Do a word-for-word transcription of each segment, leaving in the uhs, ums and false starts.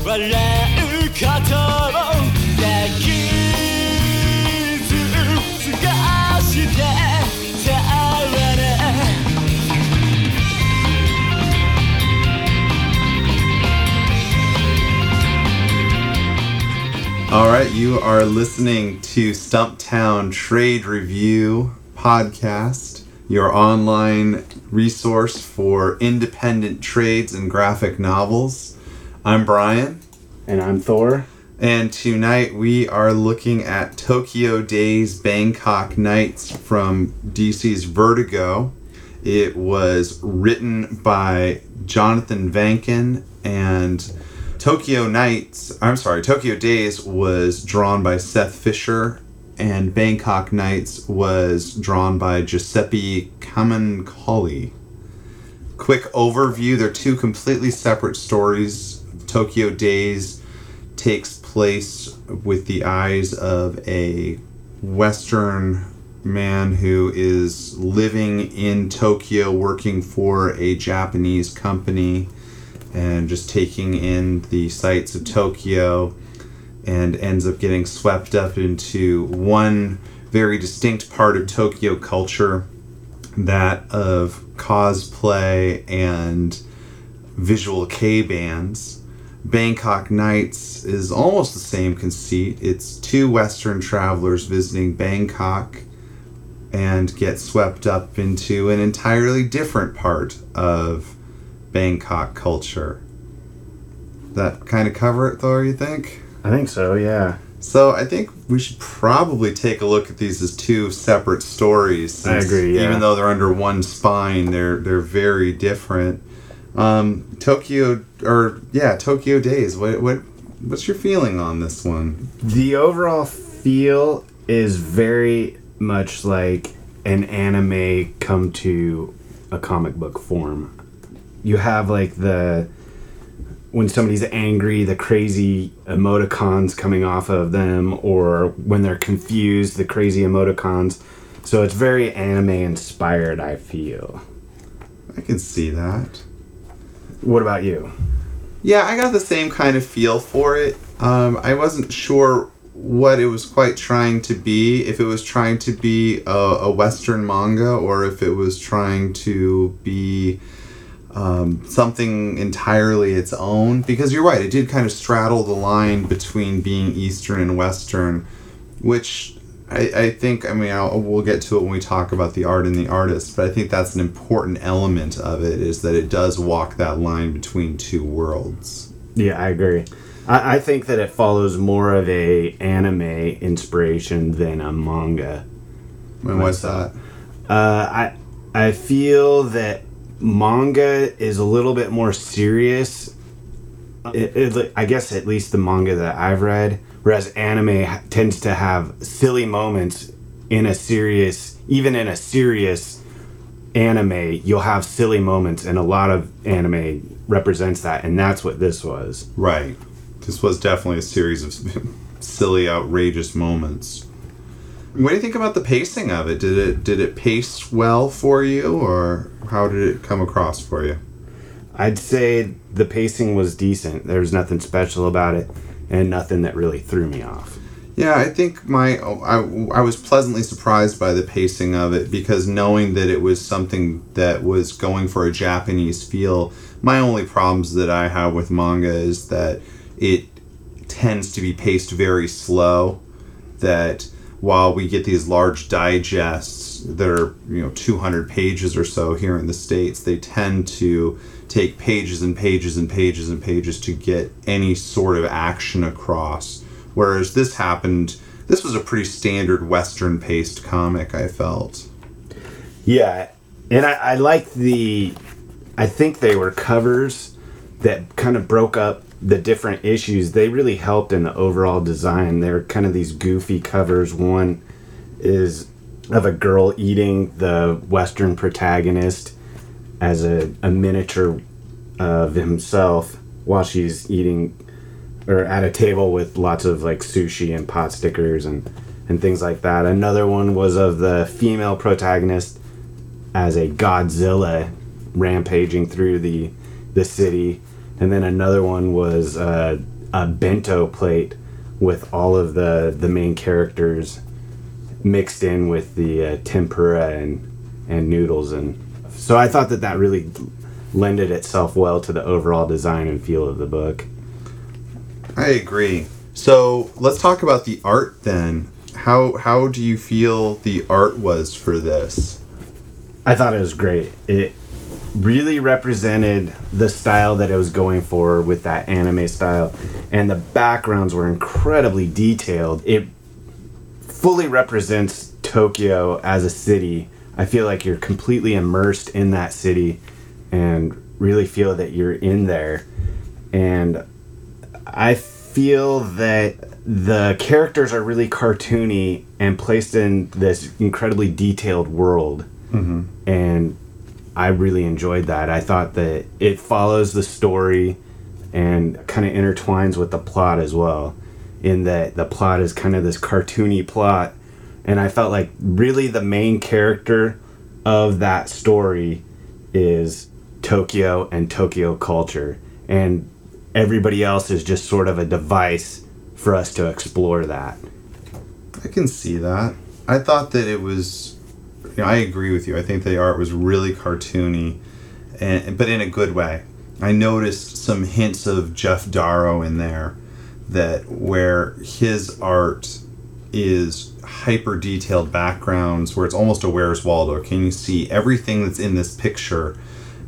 笑うことをできず過ごしてたわね All right, you are listening to Stumptown Trade Review Podcast, your online resource for independent trades and graphic novels. I'm Brian. And I'm Thor. And tonight we are looking at Tokyo Days Bangkok Nights from D C's Vertigo. It was written by Jonathan Vankin, and Tokyo Nights, I'm sorry, Tokyo Days was drawn by Seth Fisher, and Bangkok Nights was drawn by Giuseppe Camuncoli. Quick overview, they're two completely separate stories. Tokyo Days takes place with the eyes of a Western man who is living in Tokyo, working for a Japanese company, and just taking in the sights of Tokyo, and ends up getting swept up into one very distinct part of Tokyo culture, that of cosplay and visual kei bands. Bangkok Nights is almost the same conceit. It's two Western travelers visiting Bangkok and get swept up into an entirely different part of Bangkok culture. That kind of cover it, Thor, you think? I think so, yeah. So I think we should probably take a look at these as two separate stories. I agree, yeah. Even though they're under one spine, they're they're very different. Um, Tokyo, or yeah, Tokyo Days. What what what's your feeling on this one? The overall feel is very much like an anime come to a comic book form. You have like the, when somebody's angry, the crazy emoticons coming off of them, or when they're confused, the crazy emoticons. So it's very anime inspired, I feel. I can see that. What about you? Yeah, I got the same kind of feel for it. Um, I wasn't sure what it was quite trying to be, if it was trying to be a, a Western manga, or if it was trying to be Um, something entirely its own, because you're right, it did kind of straddle the line between being Eastern and Western, which I, I think, I mean, I'll, we'll get to it when we talk about the art and the artist, but I think that's an important element of it, is that it does walk that line between two worlds. Yeah, I agree. I, I think that it follows more of a anime inspiration than a manga. And what's that? Uh, I I feel that manga is a little bit more serious. It, it, I guess at least the manga that I've read, whereas anime ha- tends to have silly moments in a serious, even in a serious anime, you'll have silly moments, and a lot of anime represents that, and that's what this was. Right. This was definitely a series of silly, outrageous moments. What do you think about the pacing of it? Did it did it pace well for you, or how did it come across for you? I'd say the pacing was decent. There was nothing special about it, and nothing that really threw me off. Yeah, I think my I, I was pleasantly surprised by the pacing of it, because knowing that it was something that was going for a Japanese feel, my only problems that I have with manga is that it tends to be paced very slow, that while we get these large digests that are, you know, two hundred pages or so here in the States, they tend to take pages and pages and pages and pages to get any sort of action across. Whereas this happened, this was a pretty standard Western-paced comic, I felt. Yeah, and I, I liked the, I think they were covers that kind of broke up the different issues. They really helped in the overall design. They're kind of these goofy covers. One is of a girl eating the Western protagonist as a, a miniature of himself while she's eating, or at a table with lots of like sushi and pot stickers and, and things like that. Another one was of the female protagonist as a Godzilla rampaging through the the city. And then another one was uh, a bento plate with all of the the main characters mixed in with the uh, tempura and and noodles, and so I thought that that really lended itself well to the overall design and feel of the book. I agree. So let's talk about the art then. How how do you feel the art was for this? I thought it was great. It really represented the style that it was going for with that anime style, and the backgrounds were incredibly detailed. It fully represents Tokyo as a city. I feel like you're completely immersed in that city and really feel that you're in there. And I feel that the characters are really cartoony and placed in this incredibly detailed world. Mm-hmm. And I really enjoyed that. I thought that it follows the story and kind of intertwines with the plot as well, in that the plot is kind of this cartoony plot. And I felt like really the main character of that story is Tokyo and Tokyo culture. And everybody else is just sort of a device for us to explore that. I can see that. I thought that it was, you know, I agree with you. I think the art was really cartoony, and but in a good way. I noticed some hints of Jeff Darrow in there, that where his art is hyper detailed backgrounds, where it's almost a Where's Waldo. Can you see everything that's in this picture?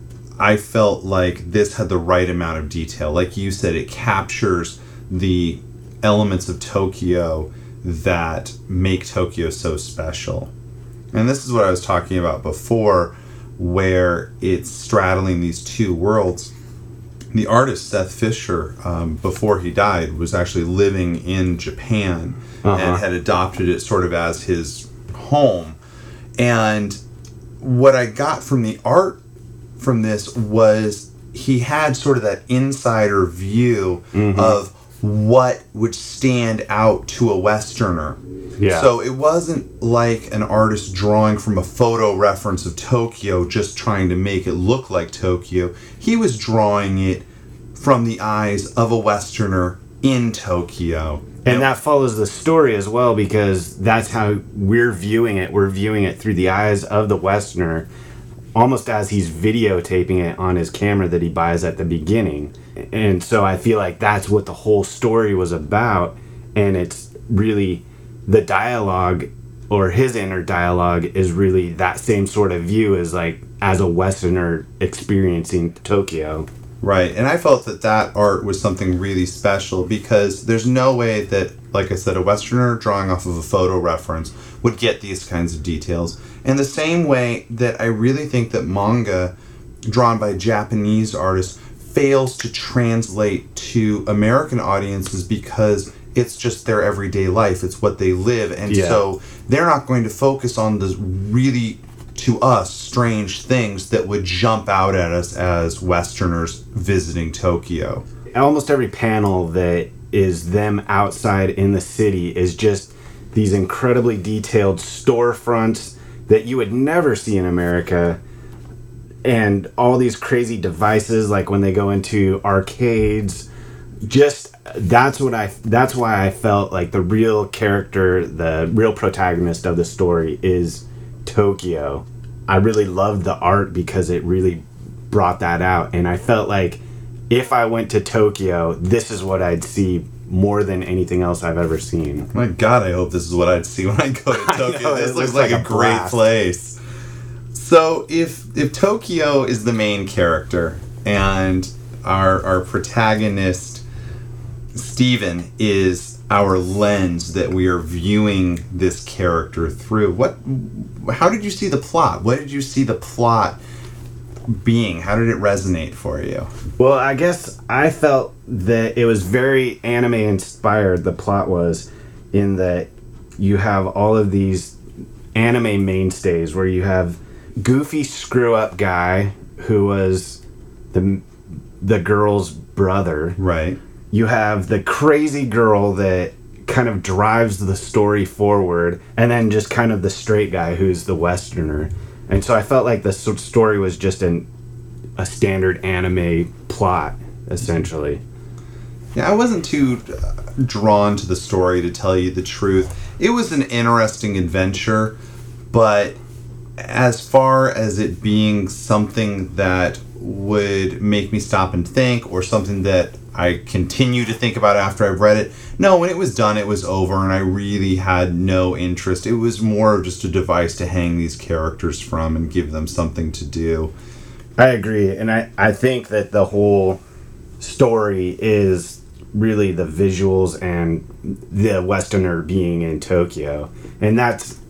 I felt like this had the right amount of detail. Like you said, it captures the elements of Tokyo that make Tokyo so special. And this is what I was talking about before, where it's straddling these two worlds. The artist Seth Fisher, um, before he died, was actually living in Japan uh-huh. and had adopted it sort of as his home. And what I got from the art from this was he had sort of that insider view mm-hmm. of what would stand out to a Westerner. Yeah. So it wasn't like an artist drawing from a photo reference of Tokyo, just trying to make it look like Tokyo. He was drawing it from the eyes of a Westerner in Tokyo. And that follows the story as well, because that's how we're viewing it. We're viewing it through the eyes of the Westerner, almost as he's videotaping it on his camera that he buys at the beginning. And so I feel like that's what the whole story was about. And it's really the dialogue, or his inner dialogue, is really that same sort of view as like as a Westerner experiencing Tokyo. Right. And I felt that that art was something really special, because there's no way that, like I said, a Westerner drawing off of a photo reference would get these kinds of details. In the same way that I really think that manga drawn by Japanese artists fails to translate to American audiences, because it's just their everyday life. It's what they live. And yeah. so they're not going to focus on the really, to us, strange things that would jump out at us as Westerners visiting Tokyo. Almost every panel that is them outside in the city is just these incredibly detailed storefronts that you would never see in America, and all these crazy devices, like when they go into arcades. Just that's what I that's why I felt like the real character, the real protagonist of the story is Tokyo. I really loved the art because it really brought that out, and I felt like if I went to Tokyo, this is what I'd see more than anything else I've ever seen. My God, I hope this is what I'd see when I go to Tokyo. know, this looks looks like, like a, a great blast. place. So if if Tokyo is the main character and our our protagonist Steven is our lens that we are viewing this character through, what how did you see the plot? What did you see the plot being? How did it resonate for you? Well, I guess I felt that it was very anime inspired, the plot was, in that you have all of these anime mainstays where you have goofy screw up guy who was the the girl's brother. Right. You have the crazy girl that kind of drives the story forward, and then just kind of the straight guy who's the Westerner. And so I felt like the story was just an a standard anime plot, essentially. Yeah, I wasn't too uh, drawn to the story, to tell you the truth. It was an interesting adventure, but as far as it being something that would make me stop and think, or something that I continue to think about after I've read it, no, when it was done, it was over, and I really had no interest. It was more of just a device to hang these characters from and give them something to do. I agree, and I, I think that the whole story is really the visuals and the Westerner being in Tokyo, and that's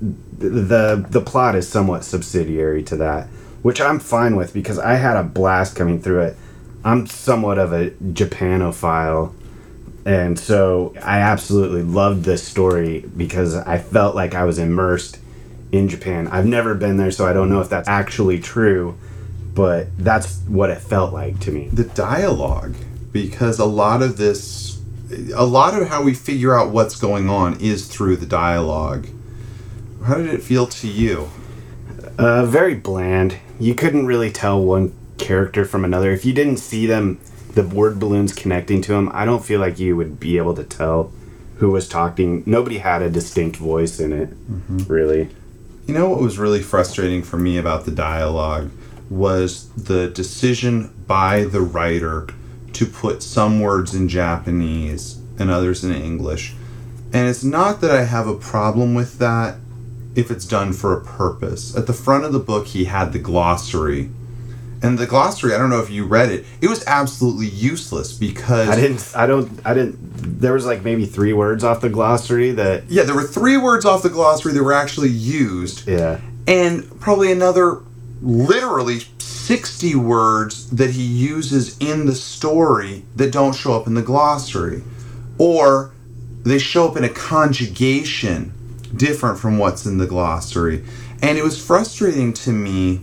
the the plot is somewhat subsidiary to that, which I'm fine with because I had a blast coming through it. I'm somewhat of a Japanophile, and so I absolutely loved this story because I felt like I was immersed in Japan. I've never been there, so I don't know if that's actually true, but that's what it felt like to me. The dialogue, because a lot of this, a lot of how we figure out what's going on is through the dialogue. How did it feel to you? Uh, very bland. You couldn't really tell one character from another. If you didn't see them, the word balloons connecting to them, I don't feel like you would be able to tell who was talking. Nobody had a distinct voice in it, mm-hmm. really. You know what was really frustrating for me about the dialogue was the decision by the writer to put some words in Japanese and others in English. And it's not that I have a problem with that if it's done for a purpose. At the front of the book, he had the glossary. And the glossary, I don't know if you read it, it was absolutely useless because... I didn't, I don't, I didn't, there was like maybe three words off the glossary that... Yeah, there were three words off the glossary that were actually used. Yeah. And probably another, literally, sixty words that he uses in the story that don't show up in the glossary. Or they show up in a conjugation different from what's in the glossary. And it was frustrating to me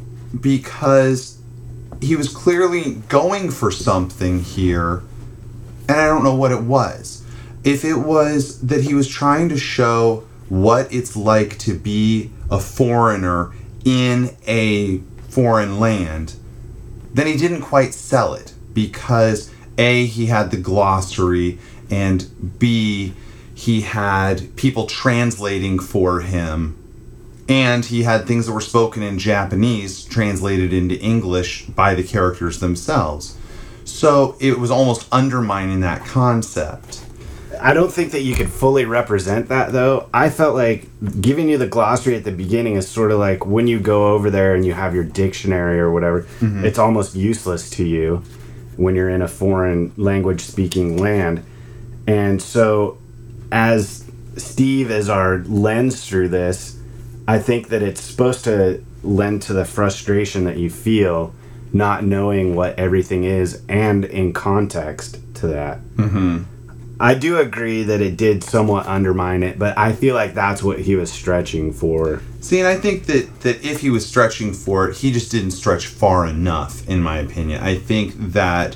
because he was clearly going for something here, and I don't know what it was. If it was that he was trying to show what it's like to be a foreigner in a foreign land, then he didn't quite sell it, because A, he had the glossary, and B, he had people translating for him, and he had things that were spoken in Japanese translated into English by the characters themselves. So it was almost undermining that concept. I don't think that you could fully represent that, though. I felt like giving you the glossary at the beginning is sort of like when you go over there and you have your dictionary or whatever, mm-hmm. It's almost useless to you when you're in a foreign language-speaking land. And so as Steve is our lens through this, I think that it's supposed to lend to the frustration that you feel not knowing what everything is and in context to that. Mm-hmm. I do agree that it did somewhat undermine it, but I feel like that's what he was stretching for. See, and I think that, that if he was stretching for it, he just didn't stretch far enough, in my opinion. I think that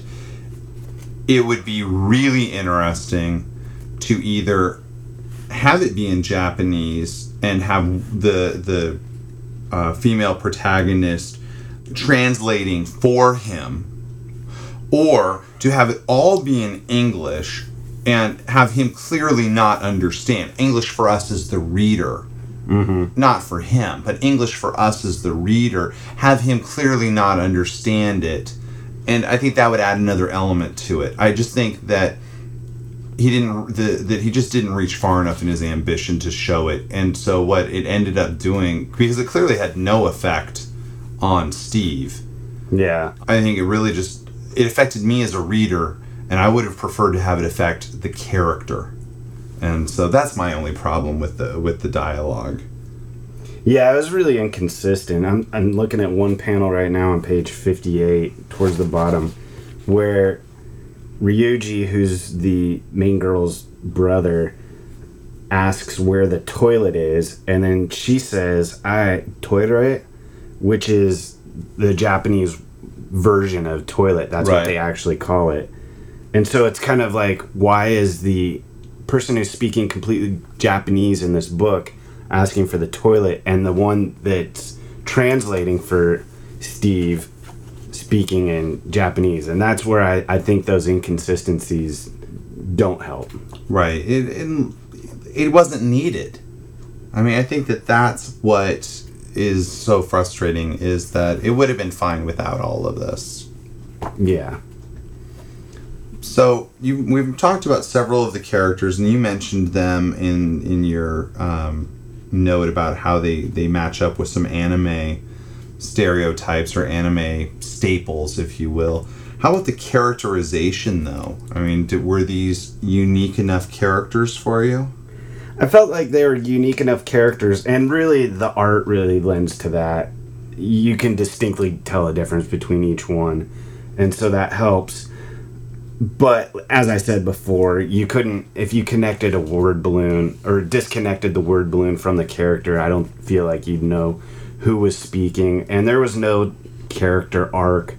it would be really interesting to either have it be in Japanese and have the the uh, female protagonist translating for him, or to have it all be in English and have him clearly not understand. English for us as the reader, mm-hmm. not for him, but English for us as the reader. Have him clearly not understand it, and I think that would add another element to it. I just think that he didn't the, that he just didn't reach far enough in his ambition to show it. And so what it ended up doing, because it clearly had no effect on Steve, yeah, I think it really just it affected me as a reader, and I would have preferred to have it affect the character. And so that's my only problem with the with the dialogue. Yeah, it was really inconsistent. I'm I'm looking at one panel right now on page fifty-eight towards the bottom where Ryuji, who's the main girl's brother, asks where the toilet is, and then she says, "I toire," which is the Japanese version of toilet. That's right. What they actually call it. And so it's kind of like, why is the person who's speaking completely Japanese in this book asking for the toilet, and the one that's translating for Steve speaking in Japanese, and that's where I, I think those inconsistencies don't help. Right. It, it it wasn't needed. I mean, I think that that's what is so frustrating, is that it would have been fine without all of this. Yeah. So you we've talked about several of the characters, and you mentioned them in in your um, note about how they, they match up with some anime stereotypes or anime staples, if you will. How about the characterization, though? I mean, did, were these unique enough characters for you? I felt like they were unique enough characters, and really the art really lends to that. You can distinctly tell a difference between each one, and so that helps. But as I said before, you couldn't, if you connected a word balloon or disconnected the word balloon from the character, I don't feel like you'd know who was speaking, and there was no character arc.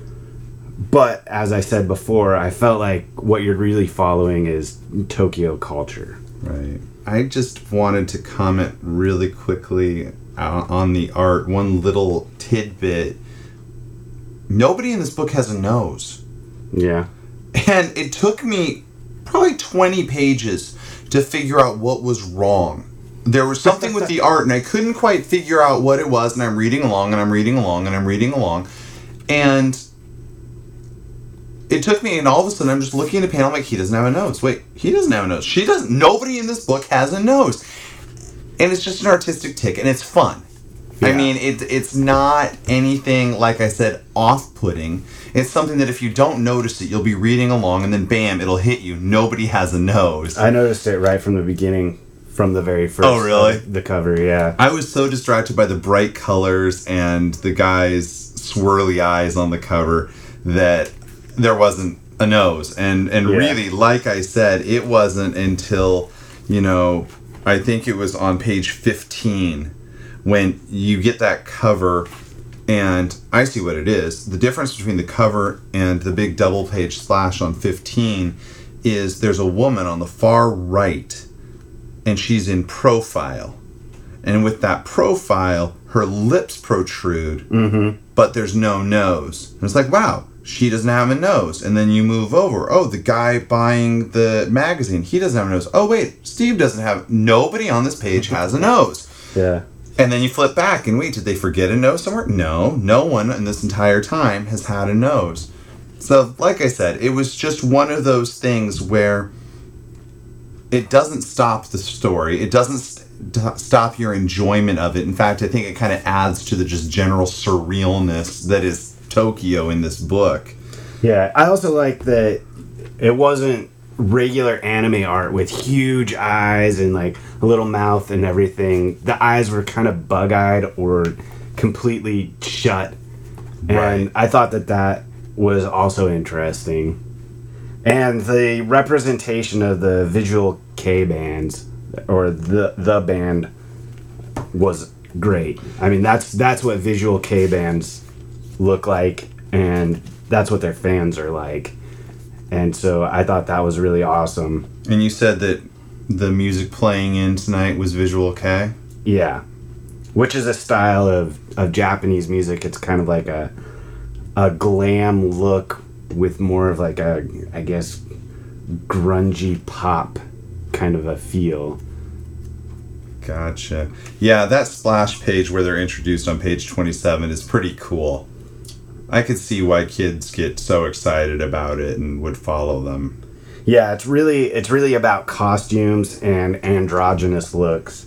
But as I said before, I felt like what you're really following is Tokyo culture. Right. I just wanted to comment really quickly uh, on the art. One little tidbit. Nobody in this book has a nose. Yeah. And it took me probably twenty pages to figure out what was wrong. There was something with the art, and I couldn't quite figure out what it was, and I'm reading along, and I'm reading along, and I'm reading along. And it took me, and all of a sudden I'm just looking at a panel, I'm like, he doesn't have a nose. Wait, he doesn't have a nose. She doesn't. Nobody in this book has a nose. And it's just an artistic tick, and it's fun. Yeah. I mean, it, it's not anything, like I said, off-putting. It's something that if you don't notice it, you'll be reading along, and then bam, it'll hit you. Nobody has a nose. I noticed it right from the beginning, from the very first. Oh, really? Uh, the cover, yeah. I was so distracted by the bright colors and the guy's swirly eyes on the cover that there wasn't a nose. And, and yeah. really, like I said, it wasn't until, you know, I think it was on page fifteen when you get that cover. And I see what it is. The difference between the cover and the big double page splash on fifteen is there's a woman on the far right, and she's in profile. And with that profile, her lips protrude, mm-hmm. but there's no nose. And it's like, wow, she doesn't have a nose. And then you move over. Oh, the guy buying the magazine, he doesn't have a nose. Oh, wait, Steve doesn't have... Nobody on this page has a nose. Yeah. And then you flip back and wait, did they forget a nose somewhere? No, no one in this entire time has had a nose. So, like I said, it was just one of those things where it doesn't stop the story. It doesn't st- stop your enjoyment of it. In fact, I think it kind of adds to the just general surrealness that is Tokyo in this book. Yeah, I also like that it wasn't regular anime art with huge eyes and like a little mouth and everything. The eyes were kind of bug-eyed or completely shut, and right. I thought that that was also interesting. And the representation of the Visual Kei bands, or the the band, was great. I mean, that's that's what Visual Kei bands look like, and that's what their fans are like. And so I thought that was really awesome. And you said that the music playing in tonight was Visual Kei? Yeah. Which is a style of, of Japanese music. It's kind of like a a glam look with more of like a, I guess, grungy pop kind of a feel. Gotcha. Yeah, that splash page where they're introduced on page twenty-seven is pretty cool. I could see why kids get so excited about it and would follow them. Yeah, it's really it's really about costumes and androgynous looks.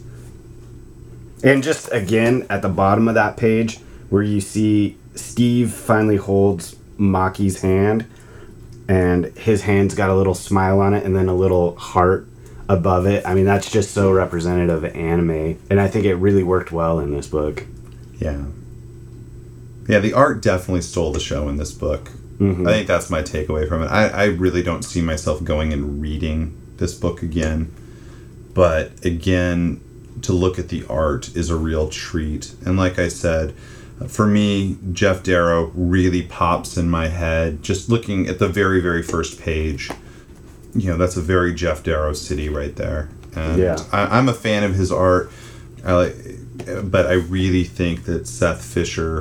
And just again at the bottom of that page where you see Steve finally holds Maki's hand, and his hand's got a little smile on it and then a little heart above it. I mean, that's just so representative of anime, and I think it really worked well in this book. Yeah. Yeah, the art definitely stole the show in this book. Mm-hmm. I think that's my takeaway from it. I, I really don't see myself going and reading this book again. But again, to look at the art is a real treat. And like I said, for me, Jeff Darrow really pops in my head. Just looking at the very, very first page, you know, that's a very Jeff Darrow city right there. And yeah. I, I'm a fan of his art, I like, but I really think that Seth Fisher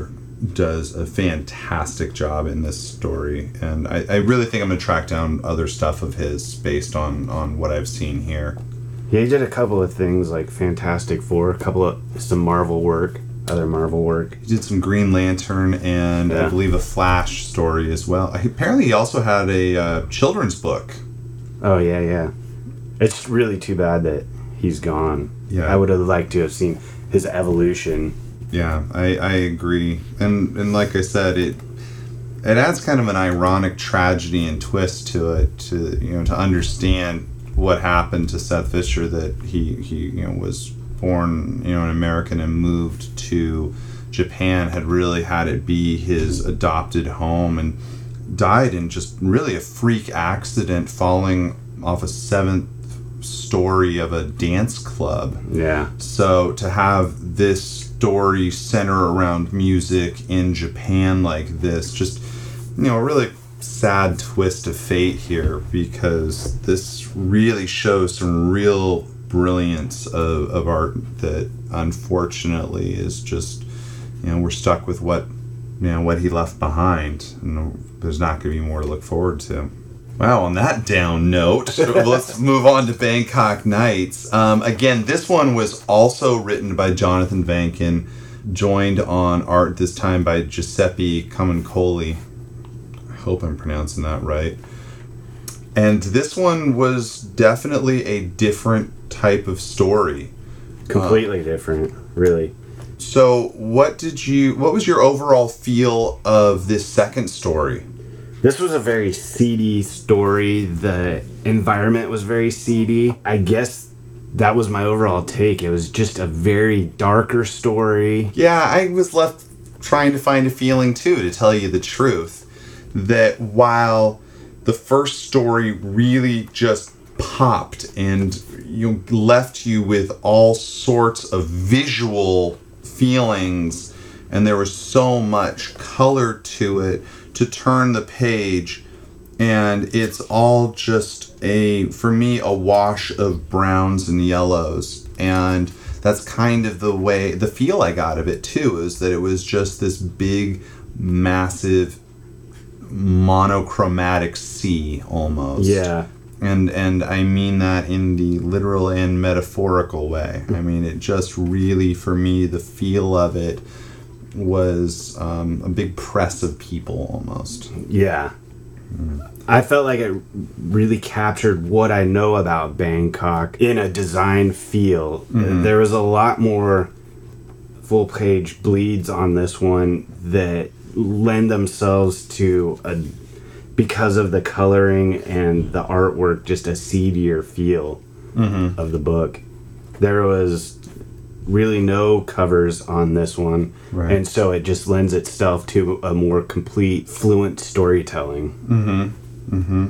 does a fantastic job in this story, and I, I really think I'm gonna track down other stuff of his based on on what I've seen here. Yeah, he did a couple of things like Fantastic Four, a couple of some Marvel work, other Marvel work. He did some Green Lantern and Yeah. I believe a Flash story as well. He, apparently, he also had a uh, children's book. Oh yeah, yeah. It's really too bad that he's gone. Yeah. I would have liked to have seen his evolution. Yeah, I, I agree, and and like I said, it it adds kind of an ironic tragedy and twist to it, to you know to understand what happened to Seth Fisher, that he he you know was born you know an American and moved to Japan, had really had it be his adopted home, and died in just really a freak accident falling off a seventh story of a dance club. Yeah. So to have this story center around music in Japan like this, just, you know, a really sad twist of fate here, because this really shows some real brilliance of, of art that unfortunately is just, you know, we're stuck with what, you know, what he left behind, and there's not going to be more to look forward to. Wow, on that down note, let's move on to Bangkok Nights. Um, again, this one was also written by Jonathan Vankin, joined on art this time by Giuseppe Camuncoli. I hope I'm pronouncing that right. And this one was definitely a different type of story. Completely uh, different, really. So, what did you? What was your overall feel of this second story? This was a very seedy story. The environment was very seedy. I guess that was my overall take. It was just a very darker story. Yeah, I was left trying to find a feeling too, to tell you the truth, that while the first story really just popped and you know, left you with all sorts of visual feelings, and there was so much color to it, to turn the page and it's all just a, for me, a wash of browns and yellows. And that's kind of the way, the feel I got of it too, is that it was just this big, massive, monochromatic sea almost. Yeah. And and I mean that in the literal and metaphorical way. I mean, it just really, for me, the feel of it was um, a big press of people almost. Yeah. Mm. I felt like it really captured what I know about Bangkok in a design feel. Mm-hmm. There was a lot more full page bleeds on this one that lend themselves to a, because of the coloring and the artwork, just a seedier feel mm-hmm. of the book. There was really no covers on this one, right. And so it just lends itself to a more complete, fluent storytelling. Mm-hmm. Mm-hmm.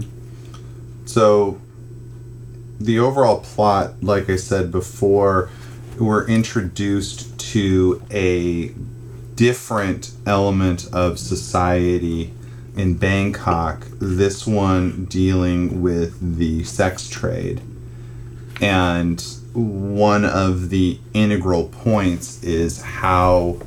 So the overall plot, like I said before, we're introduced to a different element of society in Bangkok, this one dealing with the sex trade. And one of the integral points is how,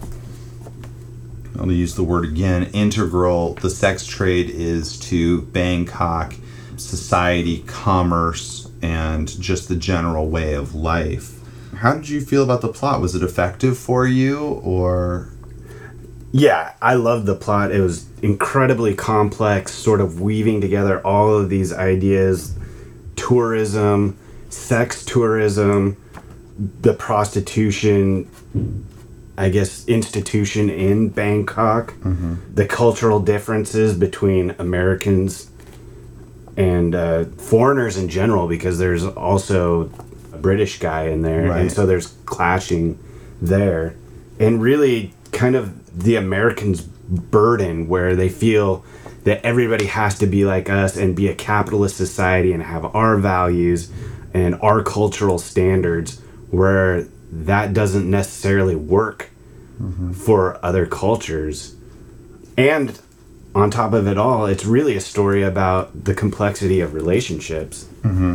I'll use the word again, integral the sex trade is to Bangkok society, commerce, and just the general way of life. How did you feel about the plot? Was it effective for you, or? Yeah, I loved the plot. It was incredibly complex, sort of weaving together all of these ideas, tourism, sex tourism, the prostitution, I guess, institution in Bangkok, mm-hmm. the cultural differences between Americans and uh, foreigners in general, because there's also a British guy in there, right. And so there's clashing there. And really kind of the Americans' burden, where they feel that everybody has to be like us and be a capitalist society and have our values and our cultural standards, where that doesn't necessarily work mm-hmm. for other cultures. And on top of it all, it's really a story about the complexity of relationships. Mm-hmm.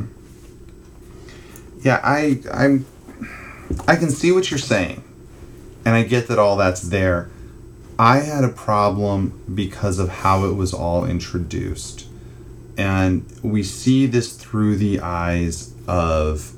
Yeah, I I'm I can see what you're saying, and I get that all that's there. I had a problem because of how it was all introduced. And we see this through the eyes of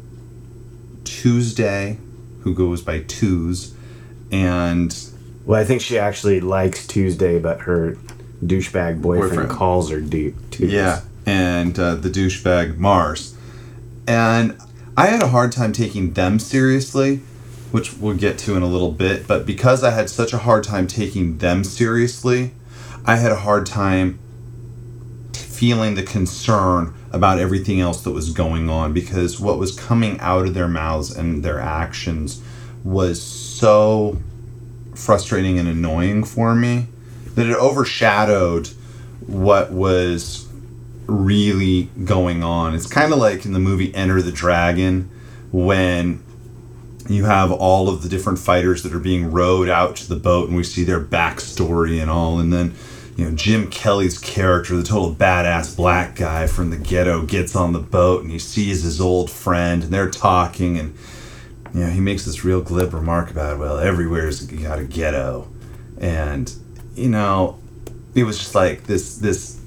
Tuesday, who goes by Twos, and... Well, I think she actually likes Tuesday, but her douchebag boyfriend, Boyfriend. calls her du- Twos. Yeah, and uh, the douchebag Mars. And I had a hard time taking them seriously, which we'll get to in a little bit, but because I had such a hard time taking them seriously, I had a hard time t- feeling the concern about everything else that was going on, because what was coming out of their mouths and their actions was so frustrating and annoying for me that it overshadowed what was really going on. It's kind of like in the movie Enter the Dragon, when you have all of the different fighters that are being rowed out to the boat, and we see their backstory and all, and then, you know, Jim Kelly's character, the total badass black guy from the ghetto, gets on the boat and he sees his old friend and they're talking, and, you know, he makes this real glib remark about, well, everywhere's got a ghetto. And, you know, it was just like this this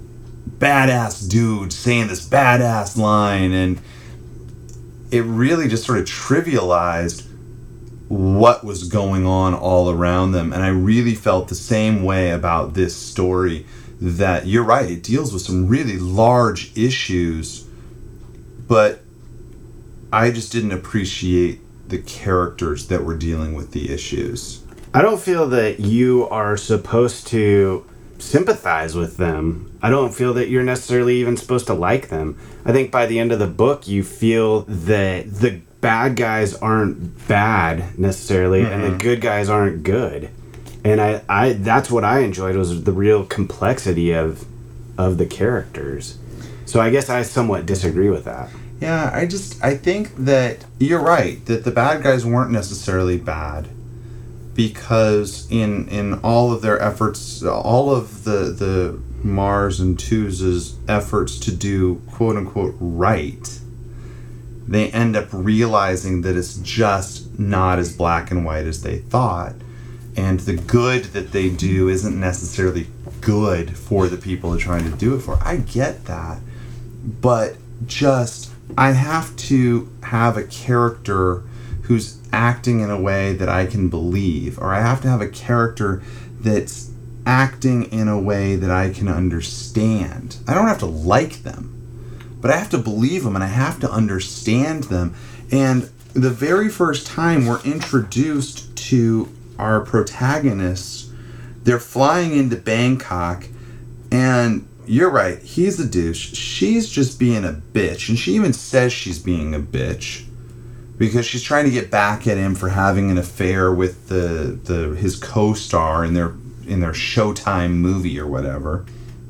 badass dude saying this badass line, and it really just sort of trivialized what was going on all around them. And I really felt the same way about this story, that you're right, it deals with some really large issues, but I just didn't appreciate the characters that were dealing with the issues. I don't feel that you are supposed to sympathize with them. I don't feel that you're necessarily even supposed to like them. I think by the end of the book, you feel that the bad guys aren't bad necessarily, mm-hmm. and the good guys aren't good. And I, I that's what I enjoyed, was the real complexity of of the characters. So I guess I somewhat disagree with that. Yeah, I just I think that you're right, that the bad guys weren't necessarily bad, because in in all of their efforts, all of the the Mars and Twos' efforts to do quote unquote right, they end up realizing that it's just not as black and white as they thought, and the good that they do isn't necessarily good for the people they're trying to do it for. I get that, but just I have to have a character who's acting in a way that I can believe, or I have to have a character that's acting in a way that I can understand. I don't have to like them, but I have to believe them and I have to understand them. And the very first time we're introduced to our protagonists, they're flying into Bangkok, and you're right, he's a douche. She's just being a bitch, and she even says she's being a bitch because she's trying to get back at him for having an affair with the the his co-star in their in their Showtime movie or whatever.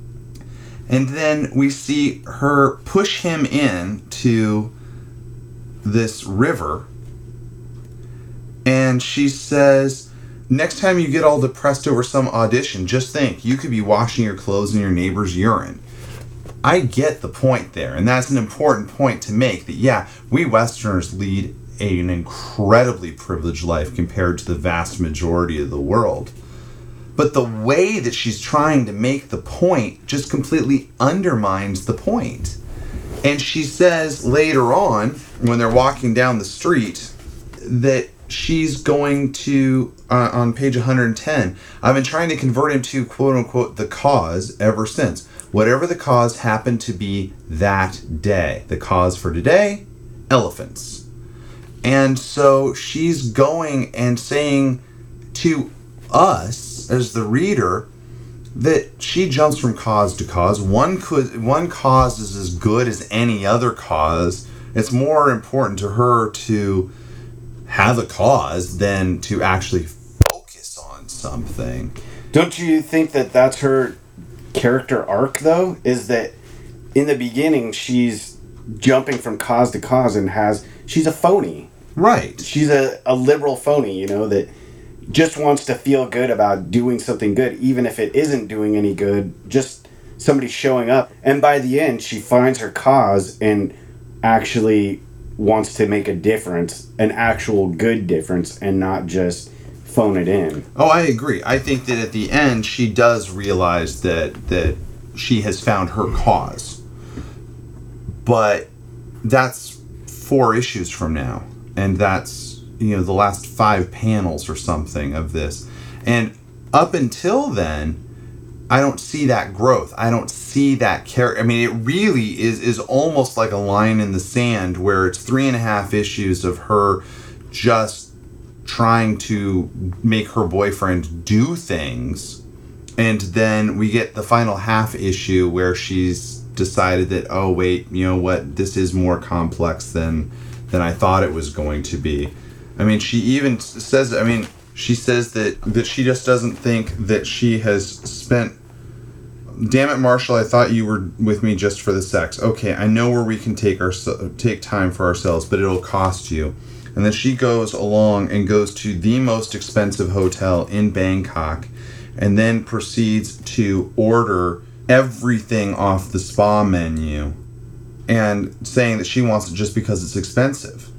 And then we see her push him in to this river, and she says, next time you get all depressed over some audition, just think, you could be washing your clothes in your neighbor's urine. I get the point there, and that's an important point to make, that yeah, we Westerners lead a, an incredibly privileged life compared to the vast majority of the world. But the way that she's trying to make the point just completely undermines the point. And she says later on, when they're walking down the street, that she's going to, uh, on page one hundred ten, I've been trying to convert him to quote-unquote the cause ever since. Whatever the cause happened to be that day. The cause for today, elephants. And so she's going and saying to us, as the reader, that she jumps from cause to cause. One could, one cause is as good as any other cause. It's more important to her to have a cause than to actually focus on something. Don't you think that that's her character arc, though? Is that in the beginning she's jumping from cause to cause and has she's a phony. Right. She's a, a liberal phony, you know, that just wants to feel good about doing something good, even if it isn't doing any good, just somebody showing up. And by the end, she finds her cause and actually wants to make a difference, an actual good difference, and not just phone it in. Oh, I agree. I think that at the end she does realize that that she has found her cause. But that's four issues from now, and that's, you know, the last five panels or something of this. And up until then, I don't see that growth. I don't see that character. I mean, it really is is almost like a line in the sand where it's three and a half issues of her just trying to make her boyfriend do things, and then we get the final half issue where she's decided that, oh wait, you know what, this is more complex than than I thought it was going to be. I mean, she even says, I mean, she says that that she just doesn't think that she has spent. Damn it, Marshall, I thought you were with me just for the sex. Okay, I know where we can take our take time for ourselves, but it'll cost you. And then she goes along and goes to the most expensive hotel in Bangkok, and then proceeds to order everything off the spa menu, and saying that she wants it just because it's expensive.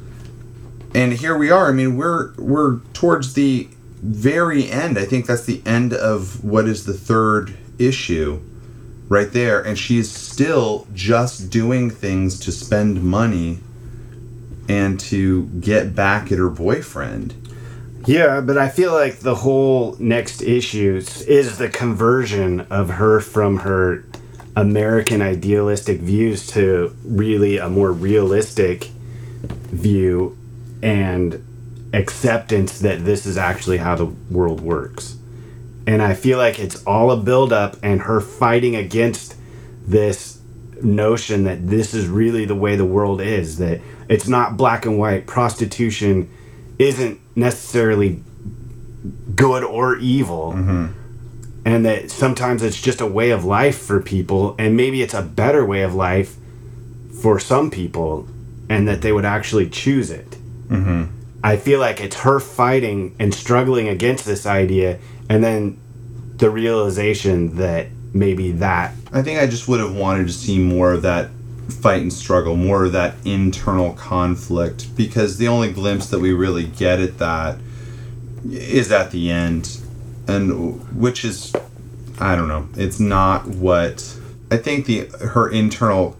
And here we are. I mean, we're we're towards the very end. I think that's the end of what is the third issue right there, and she's still just doing things to spend money and to get back at her boyfriend. Yeah, but I feel like the whole next issue is the conversion of her from her American idealistic views to really a more realistic view and acceptance that this is actually how the world works. And I feel like it's all a build-up and her fighting against this notion that this is really the way the world is, that it's not black and white. Prostitution isn't necessarily good or evil, mm-hmm. and that sometimes it's just a way of life for people, and maybe it's a better way of life for some people, and that they would actually choose it. Mm-hmm. I feel like it's her fighting and struggling against this idea, and then the realization that maybe that... I think I just would have wanted to see more of that fight and struggle, more of that internal conflict, because the only glimpse that we really get at that is at the end, and which is, I don't know, it's not what... I think the her internal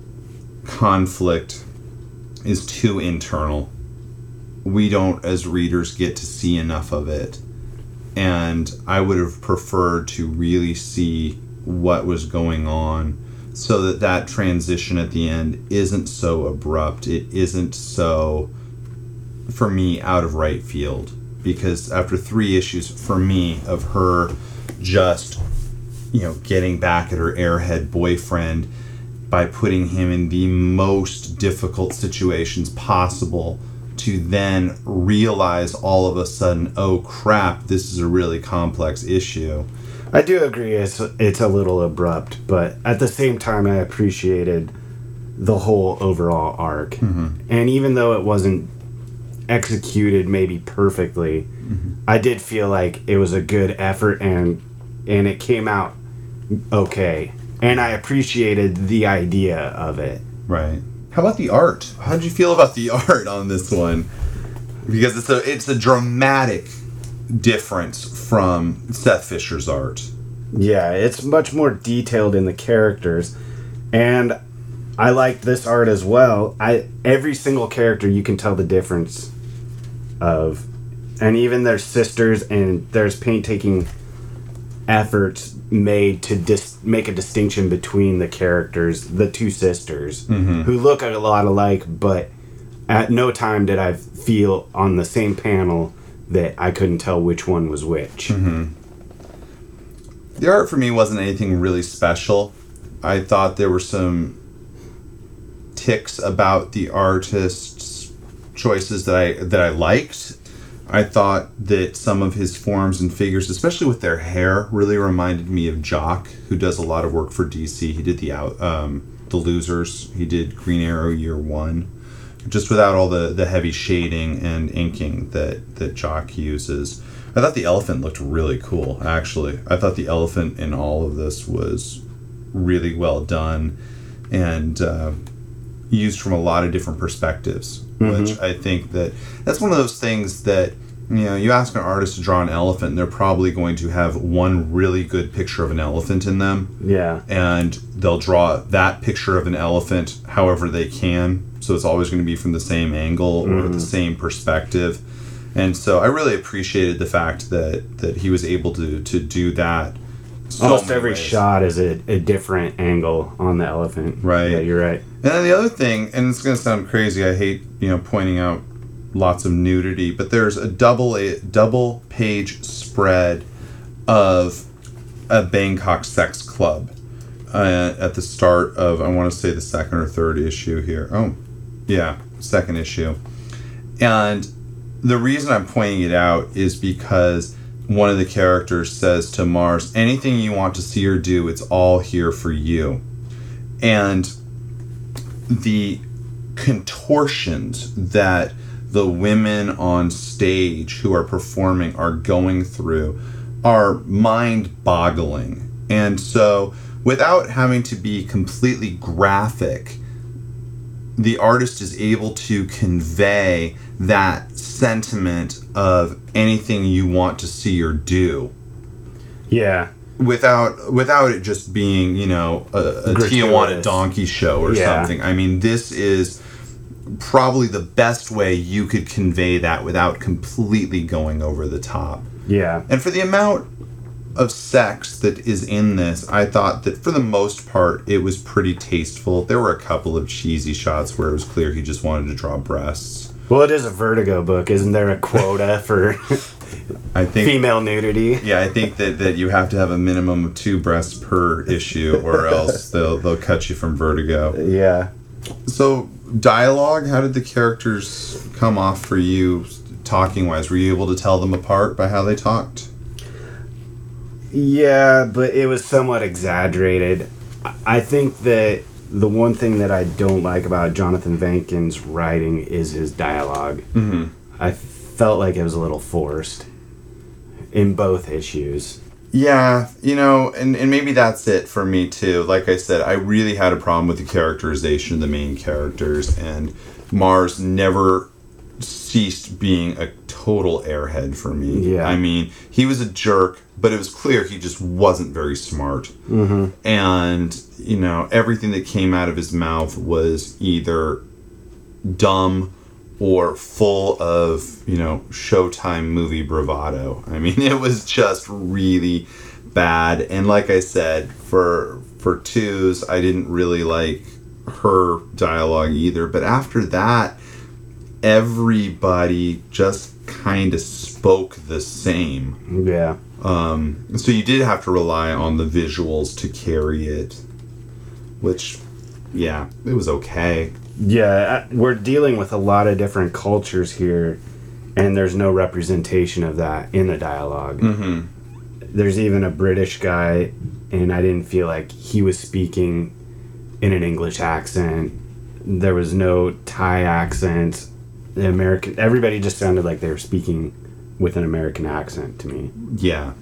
conflict is too internal. We don't, as readers, get to see enough of it. And I would have preferred to really see what was going on so that that transition at the end isn't so abrupt. It isn't so, for me, out of right field. Because after three issues, for me, of her just, you know, getting back at her airhead boyfriend by putting him in the most difficult situations possible, to then realize all of a sudden, oh crap, this is a really complex issue. I do agree it's it's a little abrupt, but at the same time I appreciated the whole overall arc. Mm-hmm. And even though it wasn't executed maybe perfectly, mm-hmm. I did feel like it was a good effort, and and it came out okay. And I appreciated the idea of it. Right. How about the art? How did you feel about the art on this one? Because it's a it's a dramatic difference from Seth Fisher's art. Yeah, it's much more detailed in the characters, and I like this art as well. I every single character you can tell the difference of, and even their sisters, and there's painstaking efforts made to dis- make a distinction between the characters, the two sisters, mm-hmm. who look a lot alike, but at no time did I feel on the same panel that I couldn't tell which one was which. Mm-hmm. The art for me wasn't anything really special. I thought there were some ticks about the artist's choices that I that I liked. I thought that some of his forms and figures, especially with their hair, really reminded me of Jock, who does a lot of work for D C. He did the out, um, the Losers. He did Green Arrow Year One, just without all the, the heavy shading and inking that, that Jock uses. I thought the elephant looked really cool, actually. I thought the elephant in all of this was really well done and uh, used from a lot of different perspectives, mm-hmm. which I think that that's one of those things that You know, you ask an artist to draw an elephant, and they're probably going to have one really good picture of an elephant in them. Yeah. And they'll draw that picture of an elephant however they can. So it's always going to be from the same angle or Mm-hmm. the same perspective. And so I really appreciated the fact that, that he was able to, to do that. So Almost many every ways. shot is a, a different angle on the elephant. Right. Yeah, you're right. And then the other thing, and it's going to sound crazy, I hate, you know, pointing out lots of nudity, but there's a double a double page spread of a Bangkok sex club uh, at the start of, I want to say the second or third issue here. Oh, yeah, second issue. And the reason I'm pointing it out is because one of the characters says to Mars, anything you want to see or do, it's all here for you. And the contortions that the women on stage who are performing are going through are mind-boggling. And so, without having to be completely graphic, the artist is able to convey that sentiment of anything you want to see or do Yeah. without without it just being, you know, a, a Gratuitous. Tijuana donkey show or Yeah. something. I mean, this is probably the best way you could convey that without completely going over the top. Yeah. And for the amount of sex that is in this, I thought that for the most part it was pretty tasteful. There were a couple of cheesy shots where it was clear he just wanted to draw breasts. Well, it is a Vertigo book. Isn't there a quota for I think female nudity? Yeah, I think that, that you have to have a minimum of two breasts per issue, or else they'll they'll cut you from Vertigo. Yeah. So, dialogue, how did the characters come off for you, talking wise? Were you able to tell them apart by how they talked? Yeah, but it was somewhat exaggerated. I- I think that the one thing that I don't like about Jonathan Vankin's writing is his dialogue. Mm-hmm. I felt like it was a little forced in both issues. Yeah, you know, and, and maybe that's it for me too. Like I said, I really had a problem with the characterization of the main characters, and Mars never ceased being a total airhead for me. Yeah. I mean, he was a jerk, but it was clear he just wasn't very smart. Mm-hmm. And, you know, everything that came out of his mouth was either dumb or full of, you know, Showtime movie bravado. I mean, it was just really bad. And like I said, for for twos, I didn't really like her dialogue either. But after that, everybody just kind of spoke the same. Yeah. Um, so you did have to rely on the visuals to carry it, which, yeah, it was okay. Yeah, I- we're dealing with a lot of different cultures here, and there's no representation of that in the dialogue. Mm-hmm. There's even a British guy, and I didn't feel like he was speaking in an English accent. There was no Thai accent. The American, everybody just sounded like they were speaking with an American accent to me. Yeah,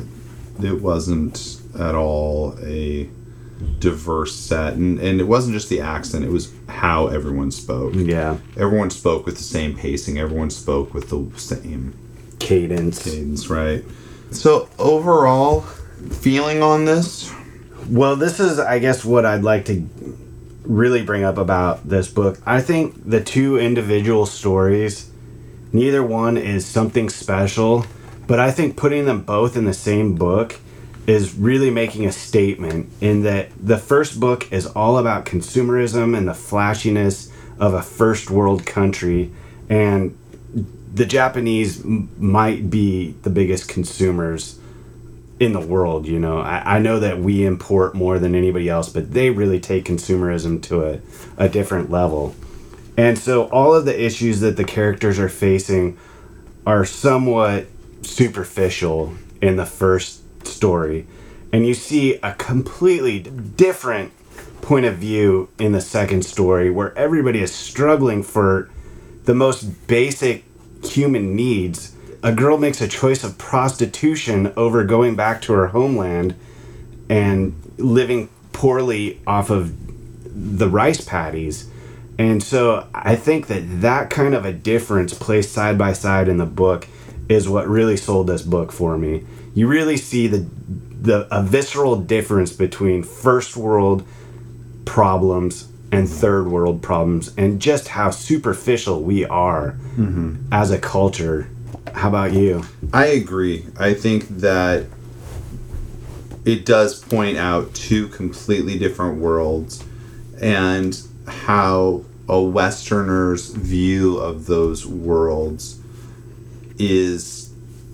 it wasn't at all a diverse set, and, and it wasn't just the accent, it was how everyone spoke. Yeah, Everyone spoke with the same pacing, everyone spoke with the same cadence. cadence, right? So overall, feeling on this? Well, this is, I guess, what I'd like to really bring up about this book. I think the two individual stories, neither one is something special, but I think putting them both in the same book is really making a statement in that the first book is all about consumerism and the flashiness of a first world country, and the Japanese m- might be the biggest consumers in the world. You know, I, I know that we import more than anybody else, but they really take consumerism to a, a different level. And so all of the issues that the characters are facing are somewhat superficial in the first story, and you see a completely different point of view in the second story, where everybody is struggling for the most basic human needs. A girl makes a choice of prostitution over going back to her homeland and living poorly off of the rice paddies. And so I think that that kind of a difference placed side by side in the book is what really sold this book for me. You really see the the a visceral difference between first world problems and third world problems, and just how superficial we are mm-hmm. as a culture. How about you? I agree. I think that it does point out two completely different worlds, and how a Westerner's view of those worlds is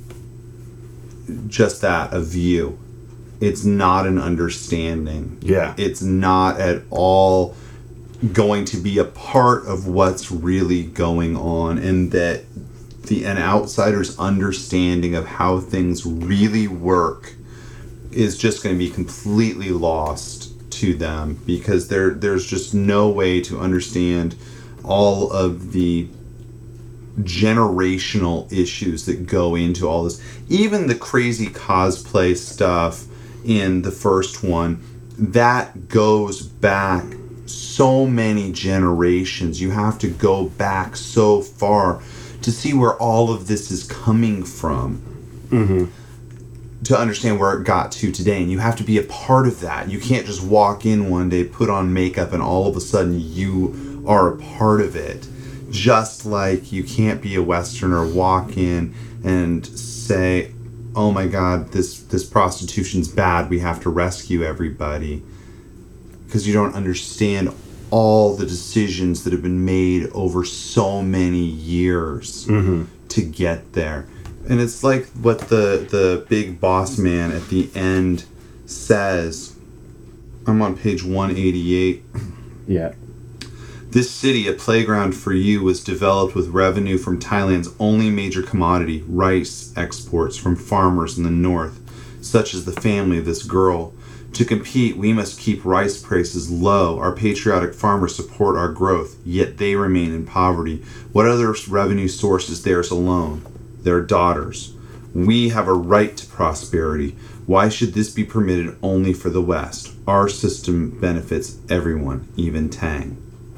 just that, a view. It's not an understanding. Yeah. It's not at all going to be a part of what's really going on, and that the an outsider's understanding of how things really work is just going to be completely lost to them, because there there's just no way to understand all of the generational issues that go into all this. Even the crazy cosplay stuff in the first one, that goes back so many generations. You have to go back so far to see where all of this is coming from. Mm-hmm. To understand where it got to today. And you have to be a part of that. You can't just walk in one day, put on makeup, and all of a sudden you are a part of it. Just like you can't be a Westerner, walk in and say, oh my God, this, this prostitution's bad, we have to rescue everybody. Because you don't understand all the decisions that have been made over so many years mm-hmm. to get there. And it's like what the, the big boss man at the end says. I'm on page one eighty-eight. Yeah. This city, a playground for you, was developed with revenue from Thailand's only major commodity, rice exports from farmers in the north, such as the family of this girl. To compete, we must keep rice prices low. Our patriotic farmers support our growth, yet they remain in poverty. What other revenue source is theirs alone? Their daughters. We have a right to prosperity. Why should this be permitted only for the West? Our system benefits everyone, even Tang.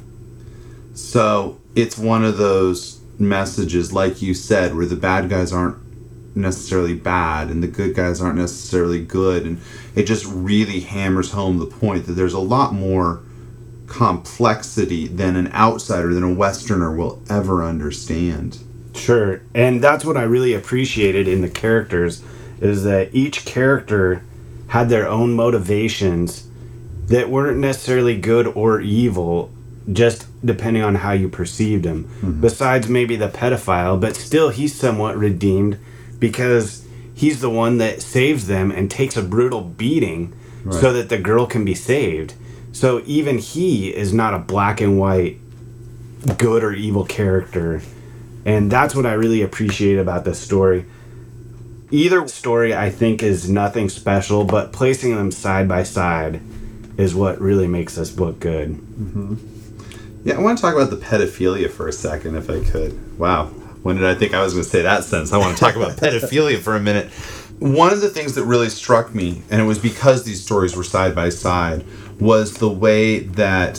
So it's one of those messages, like you said, where the bad guys aren't necessarily bad and the good guys aren't necessarily good, and it just really hammers home the point that there's a lot more complexity than an outsider, than a Westerner will ever understand. Sure. And that's what I really appreciated in the characters, is that each character had their own motivations that weren't necessarily good or evil, just depending on how you perceived him. Mm-hmm. Besides maybe the pedophile, but still he's somewhat redeemed because he's the one that saves them and takes a brutal beating right. so that the girl can be saved. So even he is not a black and white good or evil character. And that's what I really appreciate about this story. Either story, I think, is nothing special, but placing them side by side is what really makes this book good. Mm-hmm. Yeah, I want to talk about the pedophilia for a second, if I could. Wow, when did I think I was going to say that sentence? I want to talk about pedophilia for a minute. One of the things that really struck me, and it was because these stories were side by side, was the way that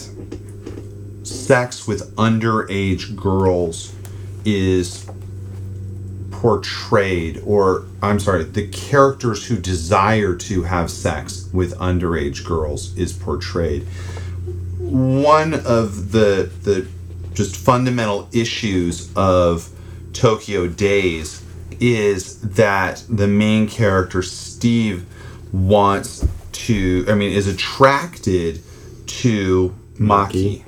sex with underage girls is portrayed, or I'm sorry, the characters who desire to have sex with underage girls is portrayed. One of the the just fundamental issues of Tokyo Days is that the main character, Steve, wants to, I mean, is attracted to Maki.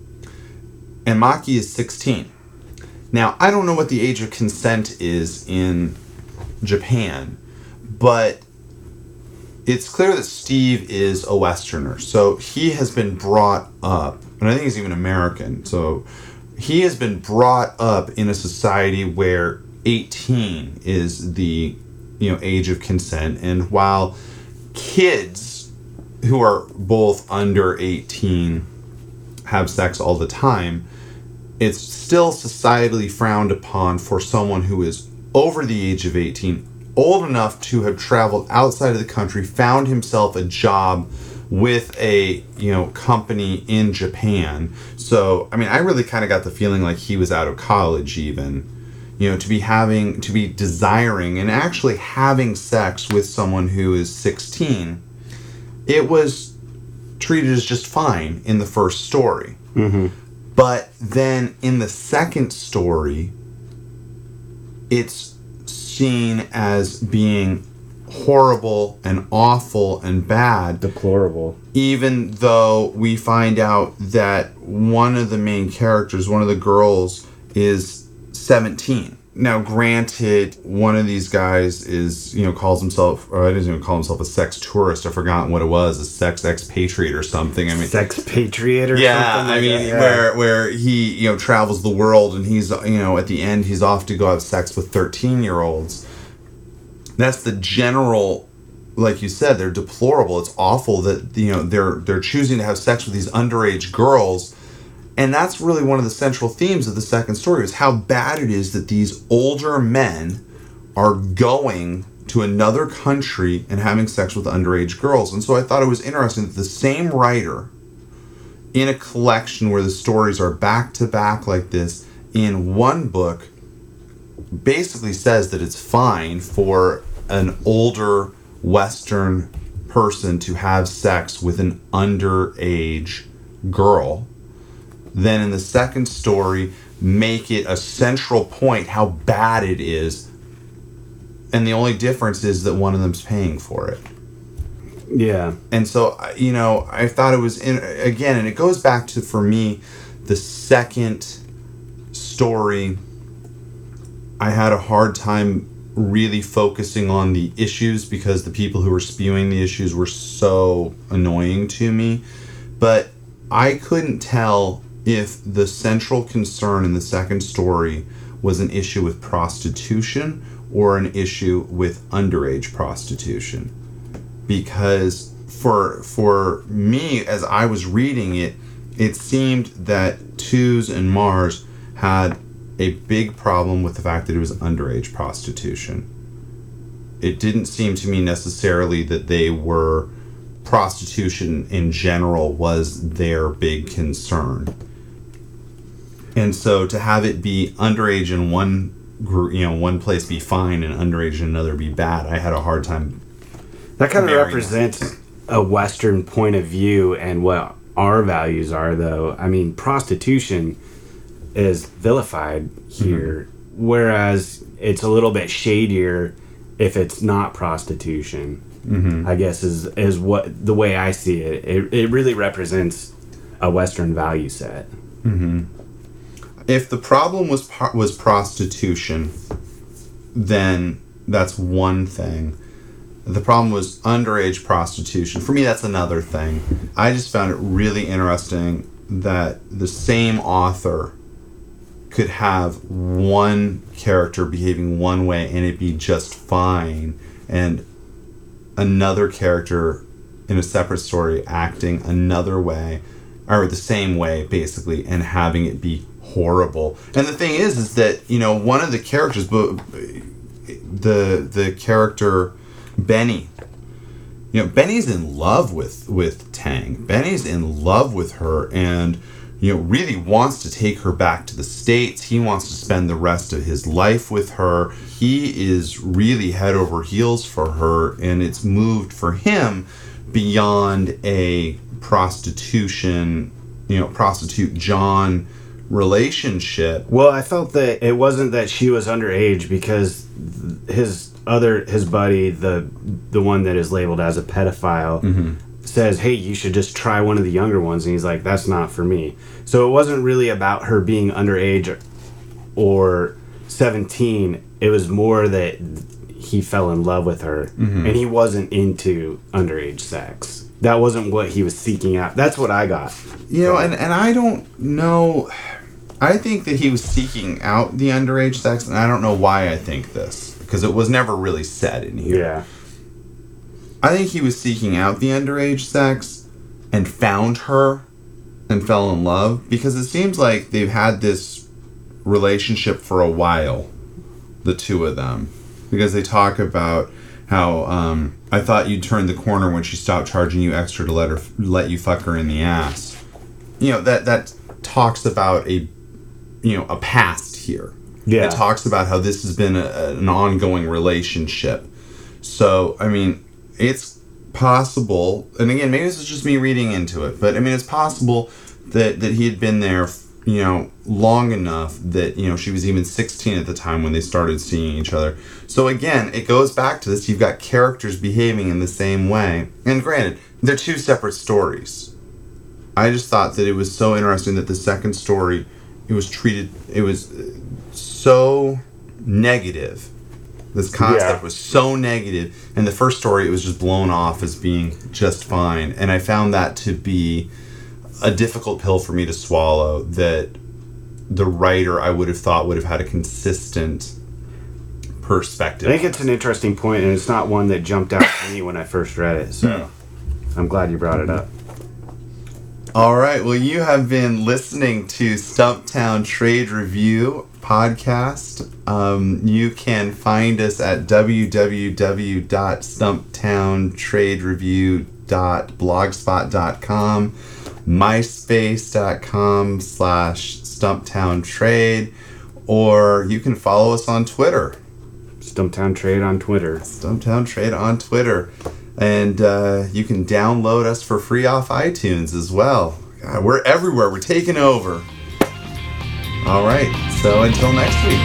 And Maki is sixteen. Now, I don't know what the age of consent is in Japan, but it's clear that Steve is a Westerner. So he has been brought up, and I think he's even American, so he has been brought up in a society where eighteen is the, you know, age of consent. And while kids who are both under eighteen have sex all the time, it's still societally frowned upon for someone who is over the age of eighteen, old enough to have traveled outside of the country, found himself a job with a, you know, company in Japan. So, I mean, I really kind of got the feeling like he was out of college even, you know, to be having, to be desiring and actually having sex with someone who is sixteen, it was treated as just fine in the first story. Mm-hmm. But then in the second story, it's seen as being horrible and awful and bad. Deplorable. Even though we find out that one of the main characters, one of the girls, is seventeen. Now, granted, one of these guys is, you know, calls himself, or I doesn't even call himself a sex tourist. I've forgotten what it was, a sex expatriate or something. I mean, sex patriot or yeah, something. Like I mean, that, yeah. where where he, you know, travels the world and he's, you know, at the end he's off to go have sex with thirteen year olds. That's the general, like you said, they're deplorable. It's awful that, you know, they're they're choosing to have sex with these underage girls. And that's really one of the central themes of the second story, is how bad it is that these older men are going to another country and having sex with underage girls. And so I thought it was interesting that the same writer, in a collection where the stories are back to back like this, in one book, basically says that it's fine for an older Western person to have sex with an underage girl. Then in the second story, make it a central point how bad it is. And the only difference is that one of them's paying for it. Yeah. And so, you know, I thought it was, in, again, and it goes back to, for me, the second story, I had a hard time really focusing on the issues because the people who were spewing the issues were so annoying to me. But I couldn't tell if the central concern in the second story was an issue with prostitution or an issue with underage prostitution. Because for for me, as I was reading it, it seemed that Twos and Mars had a big problem with the fact that it was underage prostitution. It didn't seem to me necessarily that they were, prostitution in general was their big concern. And so to have it be underage in one group, you know, one place be fine and underage in another be bad, I had a hard time. That kind of represents a Western point of view and what our values are, though. I mean, prostitution is vilified here, mm-hmm. whereas it's a little bit shadier if it's not prostitution. Mm-hmm. I guess is is what the way I see it. It it really represents a Western value set. Mm-hmm. If the problem was was prostitution, then that's one thing. The problem was underage prostitution. For me, that's another thing. I just found it really interesting that the same author could have one character behaving one way and it be just fine, and another character in a separate story acting another way, or the same way, basically, and having it be horrible. And the thing is, is that, you know, one of the characters, the the character Benny, you know, Benny's in love with with Tang. Benny's in love with her, and you know, really wants to take her back to the States. He wants to spend the rest of his life with her. He is really head over heels for her, and it's moved for him beyond a prostitution, you know, prostitute John relationship. Well, I felt that it wasn't that she was underage, because his other his buddy, the the one that is labeled as a pedophile, mm-hmm. says, hey, you should just try one of the younger ones, and he's like, that's not for me. So it wasn't really about her being underage or seventeen. It was more that he fell in love with her, mm-hmm. and he wasn't into underage sex. That wasn't what he was seeking out. That's what I got. You know, and, and I don't know. I think that he was seeking out the underage sex, and I don't know why I think this, because it was never really said in here. Yeah. I think he was seeking out the underage sex and found her and fell in love, because it seems like they've had this relationship for a while, the two of them, because they talk about how um, I thought you'd turn the corner when she stopped charging you extra to let her let you fuck her in the ass. You know, that that talks about a you know a past here. Yeah. It talks about how this has been a, an ongoing relationship. So, I mean, it's possible, and again, maybe this is just me reading into it, but I mean, it's possible that, that he had been there, you know, long enough that, you know, she was even sixteen at the time when they started seeing each other. So again, it goes back to this. You've got characters behaving in the same way. And granted, they're two separate stories. I just thought that it was so interesting that the second story, it was treated, it was so negative. This concept Yeah. was so negative. And the first story, it was just blown off as being just fine. And I found that to be a difficult pill for me to swallow, that the writer, I would have thought, would have had a consistent perspective. I think it's an interesting point, and it's not one that jumped out to me when I first read it. So Hmm. I'm glad you brought it up. All right. Well, you have been listening to Stumptown Trade Review podcast. Um, you can find us at w w w dot stumptown trade review dot blogspot dot com, myspace dot com slash stumptown trade, or you can follow us on Twitter. Stumptown Trade on Twitter. Stumptown Trade on Twitter. And uh, you can download us for free off iTunes as well. God, we're everywhere. We're taking over. All right. So until next week.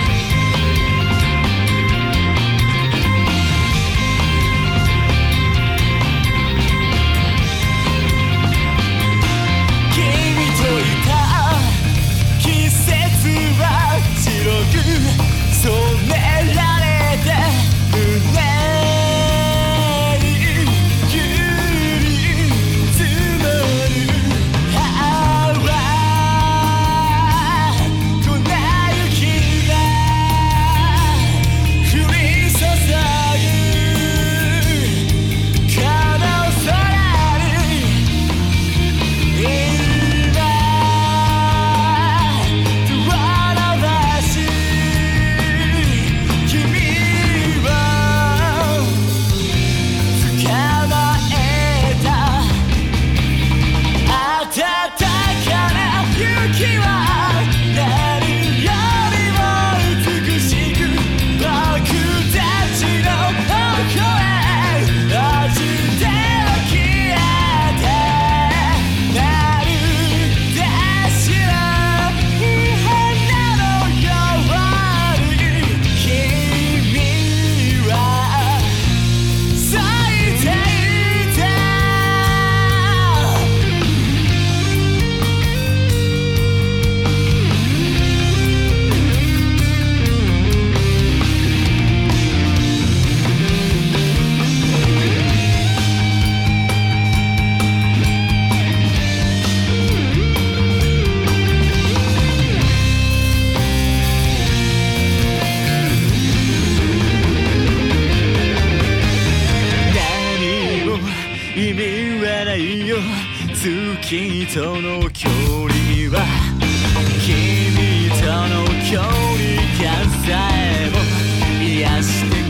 月との距離は君との距離感さえも癒して